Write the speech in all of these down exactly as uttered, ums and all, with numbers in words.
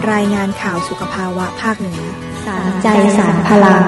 รายงานข่าวสุขภาวะภาคเหนือสารใจสารพลัง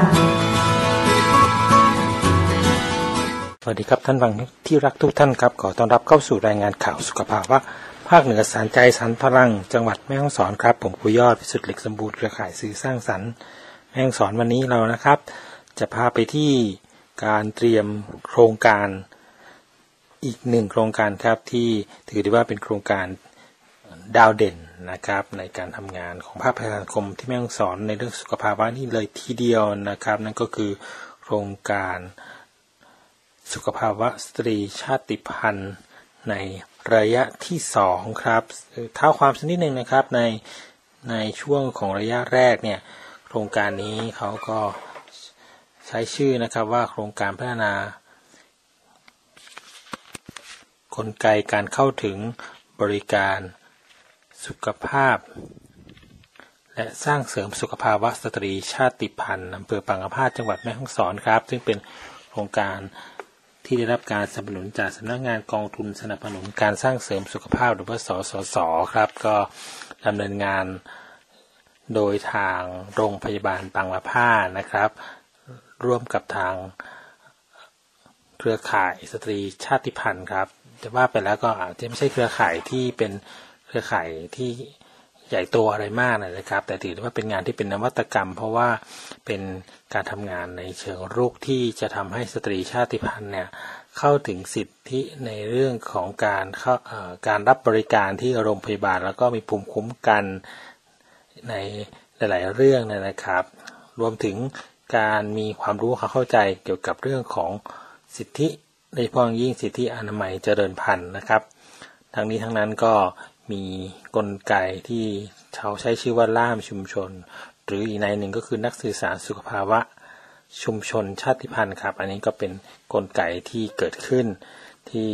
สวัสดีครับท่านฟังที่รักทุกท่านครับขอต้อนรับเข้าสู่รายงานข่าวสุขภาวะภาคเหนือสารใจสารพลังจังหวัดแม่ฮ่องสอนครับผมครูยอดพิสุทธิ์เหล็กสมบูรณ์เครือข่ายสื่อสร้างสรรค์แม่ฮ่องสอนวันนี้เรานะครับจะพาไปที่การเตรียมโครงการอีกหนึ่งโครงการครับที่ถือได้ว่าเป็นโครงการดาวเด่นนะครับในการทำงานของภาคประชาสังคมที่แม่ฮ่องสอนในเรื่องสุขภาวะนี่เลยทีเดียวนะครับนั่นก็คือโครงการสุขภาวะสตรีชาติพันธุ์ในระยะที่สองครับเท้าความสักนิดนึงนะครับในในช่วงของระยะแรกเนี่ยโครงการนี้เขาก็ใช้ชื่อนะครับว่าโครงการพัฒนากลไกการเข้าถึงบริการสุขภาพและสร้างเสริมสุขภาวะสตรีชาติพันธุ์อำเภอปางกะพร้าจังหวัดแม่ฮ่องสอนครับซึ่งเป็นโครงการที่ได้รับการสนับสนุนจากสำนักงานกองทุนสนับสนุนการสร้างเสริมสุขภาพหรือว่าสสสครับก็ดำเนินงานโดยทางโรงพยาบาลปางกะพร้านะครับร่วมกับทางเครือข่ายสตรีชาติพันธุ์ครับจะว่าไปแล้วก็อาจจะไม่ใช่เครือข่ายที่เป็นเครือข่ายที่ใหญ่โตอะไรมากนะครับแต่ถือว่าเป็นงานที่เป็นนวัตกรรมเพราะว่าเป็นการทำงานในเชิงรุกที่จะทำให้สตรีชาติพันธุ์เนี่ยเข้าถึงสิทธิในเรื่องของการเข้าการรับบริการที่โรงพยาบาลแล้วก็มีภูมิคุ้มกันในหลายๆเรื่องนะครับรวมถึงการมีความรู้เข้าใจเกี่ยวกับเรื่องของสิทธิโดยเฉพาะยิ่งสิทธิอนามัยเจริญพันธุ์นะครับทั้งนี้ทั้งนั้นก็มีกลไกที่เขาใช้ชื่อว่าล่ามชุมชนหรืออีกในหนึ่งก็คือนักสื่อสารสุขภาวะชุมชนชาติพันธุ์ครับอันนี้ก็เป็นกลไกที่เกิดขึ้นที่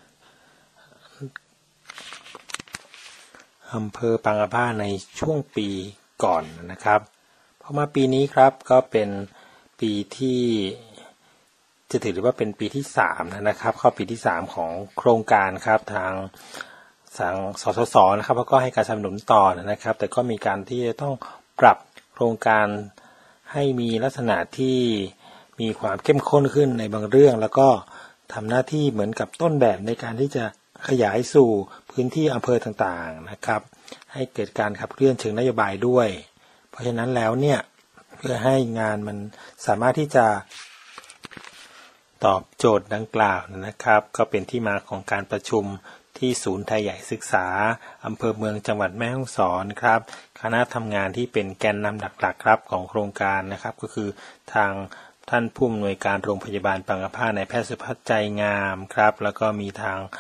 อำเภอปางกะพร้าในช่วงปีก่อนนะครับพอมาปีนี้ครับก็เป็นปีที่จะถือว่าเป็นปีที่สามนะครับเข้าปีที่สามของโครงการครับทางสังสสสนะครับแล้วก็ให้การสนับสนุนต่อนะครับแต่ก็มีการที่จะต้องปรับโครงการให้มีลักษณะที่มีความเข้มข้นขึ้นในบางเรื่องแล้วก็ทำหน้าที่เหมือนกับต้นแบบในการที่จะขยายสู่พื้นที่อำเภอต่างๆนะครับให้เกิดการขับเคลื่อนเชิงนโยบายด้วยเพราะฉะนั้นแล้วเนี่ยเพื่อให้งานมันสามารถที่จะตอบโจทย์ดังกล่าวนะครับก็เป็นที่มาของการประชุมที่ศูนย์ไทยใหญ่ศึกษาอำเภอเมืองจังหวัดแม่ฮ่องสอนครับคณะทำงานที่เป็นแกนนำหลักๆครับของโครงการนะครับก็คือทางท่านผู้อำนวยการโรงพยาบาลปางกะพร้านายแพทย์สุพัฒน์ใจงามครับแล้วก็มีทาง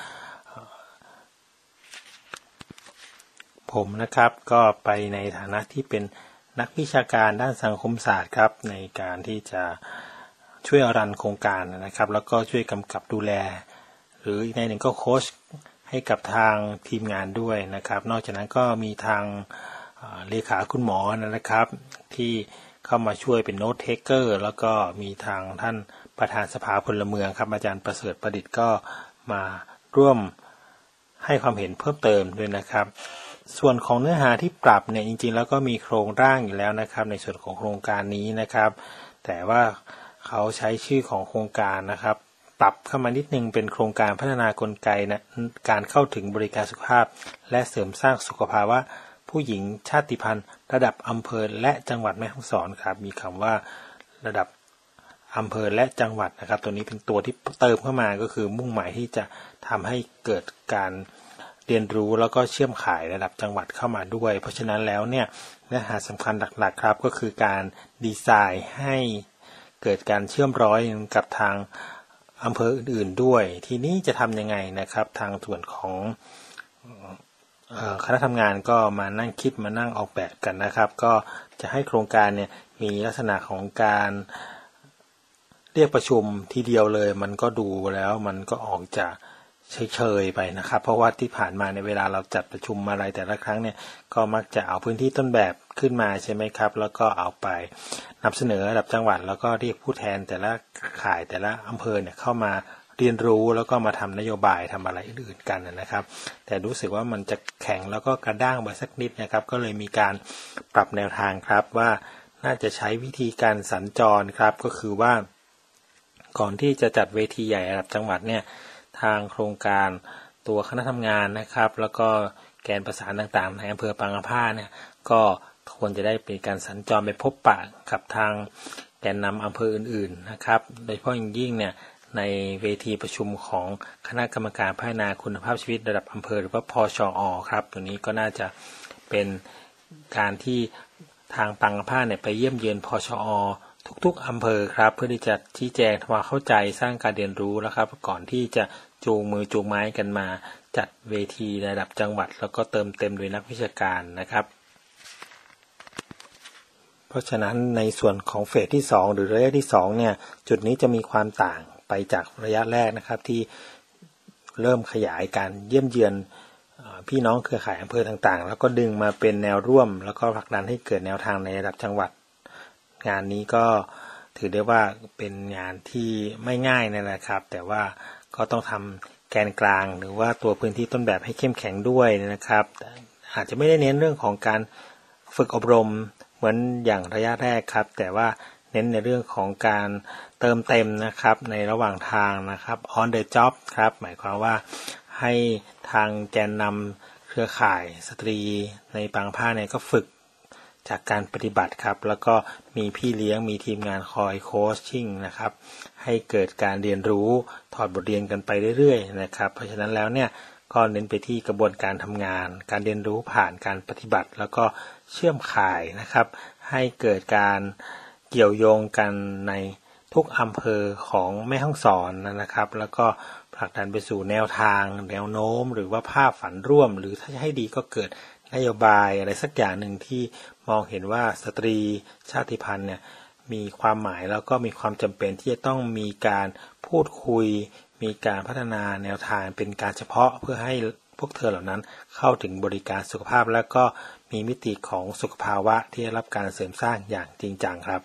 ผมนะครับก็ไปในฐานะที่เป็นนักวิชาการด้านสังคมศาสตร์ครับในการที่จะช่วยรันโครงการนะครับแล้วก็ช่วยกำกับดูแลหรืออีกในหนึ่งก็โค้ชให้กับทางทีมงานด้วยนะครับนอกจากนั้นก็มีทางเลขาคุณหมอนะครับที่เข้ามาช่วยเป็นโน้ตเทคเกอร์แล้วก็มีทางท่านประธานสภาพลเมืองครับอาจารย์ประเสริฐประดิษฐ์ก็มาร่วมให้ความเห็นเพิ่มเติมด้วยนะครับส่วนของเนื้อหาที่ปรับเนี่ยจริงๆแล้วก็มีโครงร่างอยู่แล้วนะครับในส่วนของโครงการนี้นะครับแต่ว่าเขาใช้ชื่อของโครงการนะครับปรับเข้ามานิดนึงเป็นโครงการพัฒนากลไกนะการเข้าถึงบริการสุขภาพและเสริมสร้างสุขภาวะผู้หญิงชาติพันธุ์ระดับอำเภอและจังหวัดแม่ฮ่องสอนครับมีคำว่าระดับอำเภอและจังหวัดนะครับตัวนี้เป็นตัวที่เติมเข้ามาก็คือมุ่งหมายที่จะทำให้เกิดการเรียนรู้แล้วก็เชื่อมข่ายระดับจังหวัดเข้ามาด้วยเพราะฉะนั้นแล้วเนี่ยเนื้อหาสำคัญหลักๆครับก็คือการดีไซน์ให้เกิดการเชื่อมร้อยกับทางอำเภออื่นๆด้วยทีนี้จะทำยังไงนะครับทางส่วนของคณะทำงานก็มานั่งคิดมานั่งออกแบบกันนะครับก็จะให้โครงการเนี่ยมีลักษณะของการเรียกประชุมทีเดียวเลยมันก็ดูแล้วมันก็ออกจะเฉยๆไปนะครับเพราะว่าที่ผ่านมาในเวลาเราจัดประชุมอะไรแต่ละครั้งเนี่ยก็มักจะเอาพื้นที่ต้นแบบขึ้นมาใช่ไหมครับแล้วก็เอาไปนำเสนอระดับจังหวัดแล้วก็เรียกผู้แทนแต่ละข่ายแต่ละอำเภอเนี่ยเข้ามาเรียนรู้แล้วก็มาทำนโยบายทำอะไรอื่นๆกันนะครับแต่รู้สึกว่ามันจะแข็งแล้วก็กระด้างไปสักนิดนะครับก็เลยมีการปรับแนวทางครับว่าน่าจะใช้วิธีการสัญจรครับก็คือว่าก่อนที่จะจัดเวทีใหญ่ระดับจังหวัดเนี่ยทางโครงการตัวคณะทำงานนะครับแล้วก็แกนประสานต่างๆในอำเภอปางกะพร้าเนี่ยก็ควรจะได้เป็นการสัญจรไปพบปะกับทางแกนนำอำเภออื่นๆนะครับโดยเฉพาะอย่างยิ่งเนี่ยในเวทีประชุมของคณะกรรมการพัฒนาคุณภาพชีวิตระดับอำเภอหรือว่าพชอ.ครับตัวนี้ก็น่าจะเป็นการที่ทางปางกะพร้าเนี่ยไปเยี่ยมเยือนพชอ.ทุกๆอำเภอครับเพื่อที่จะชี้แจงทำความเข้าใจสร้างการเรียนรู้แล้วครับก่อนที่จะจูงมือจูงไม้กันมาจัดเวทีระดับจังหวัดแล้วก็เติมเต็มโดยนักวิชาการนะครับเพราะฉะนั้นในส่วนของเฟสที่สองหรือระยะที่สองเนี่ยจุดนี้จะมีความต่างไปจากระยะแรกนะครับที่เริ่มขยายการเยี่ยมเยือนพี่น้องเครือข่ายอำเภอต่างๆแล้วก็ดึงมาเป็นแนวร่วมแล้วก็ผลักดันให้เกิดแนวทางในระดับจังหวัดงานนี้ก็ถือได้ว่าเป็นงานที่ไม่ง่ายนะครับแต่ว่าก็ต้องทำแกนกลางหรือว่าตัวพื้นที่ต้นแบบให้เข้มแข็งด้วยนะครับอาจจะไม่ได้เน้นเรื่องของการฝึกอบรมเหมือนอย่างระยะแรกครับแต่ว่าเน้นในเรื่องของการเติมเต็มนะครับในระหว่างทางนะครับ on the job ครับหมายความว่าให้ทางแกนนำเครือข่ายสตรีในปางกะพร้าเนี่ยก็ฝึกจากการปฏิบัติครับแล้วก็มีพี่เลี้ยงมีทีมงานคอยโค้ชชิ่งนะครับให้เกิดการเรียนรู้ถอดบทเรียนกันไปเรื่อยๆนะครับเพราะฉะนั้นแล้วเนี่ยก็เน้นไปที่กระบวนการทำงานการเรียนรู้ผ่านการปฏิบัติแล้วก็เชื่อมข่ายนะครับให้เกิดการเกี่ยวโยงกันในทุกอำเภอของแม่ฮ่องสอนนะครับแล้วก็ผลักดันไปสู่แนวทางแนวโน้มหรือว่าภาพฝันร่วมหรือถ้าจะให้ดีก็เกิดนโยบายอะไรสักอย่างหนึ่งที่มองเห็นว่าสตรีชาติพันธุ์เนี่ยมีความหมายแล้วก็มีความจำเป็นที่จะต้องมีการพูดคุยมีการพัฒนาแนวทางเป็นการเฉพาะเพื่อให้พวกเธอเหล่านั้นเข้าถึงบริการสุขภาพและก็มีมิติของสุขภาวะที่ได้รับการเสริมสร้างอย่างจริงจังครับ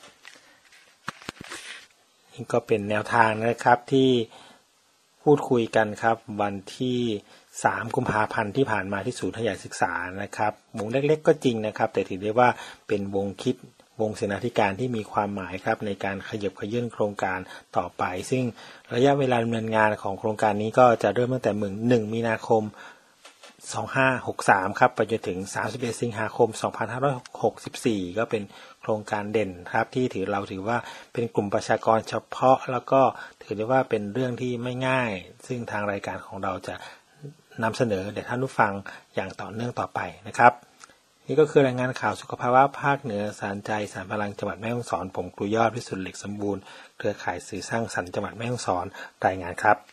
นี่ก็เป็นแนวทางนะครับที่พูดคุยกันครับวันที่สามกุมภาพันธ์ที่ผ่านมาที่ศูนย์ขยายศึกษานะครับวงเล็กๆก็จริงนะครับแต่ถือได้ว่าเป็นวงคิดวงเสนาธิการที่มีความหมายครับในการขยับขยื่นโครงการต่อไปซึ่งระยะเวลาดำเนินงานของโครงการนี้ก็จะเริ่มตั้งแต่หนึ่งมีนาคมสองพันห้าร้อยหกสิบสามครับไปจนถึงสามสิบเอ็ดสิงหาคมสองพันห้าร้อยหกสิบสี่ก็เป็นโครงการเด่นครับที่ถือเราถือว่าเป็นกลุ่มประชากรเฉพาะแล้วก็ถือได้ว่าเป็นเรื่องที่ไม่ง่ายซึ่งทางรายการของเราจะนำเสนอแด่ท่านผู้ฟังอย่างต่อเนื่องต่อไปนะครับนี่ก็คือรายงานข่าวสุขภาวะภาคเหนือสารใจสารพลังจังหวัดแม่ฮ่องสอนผมครูยอดวิสุทธิ์เหล็กสมบูรณ์เครือข่ายสื่อสร้างสรรค์จังหวัดแม่ฮ่องสอนรายงานครับ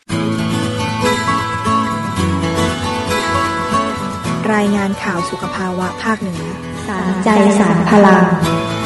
รายงานข่าวสุขภาวะภาคเหนือสารใจสารพลัง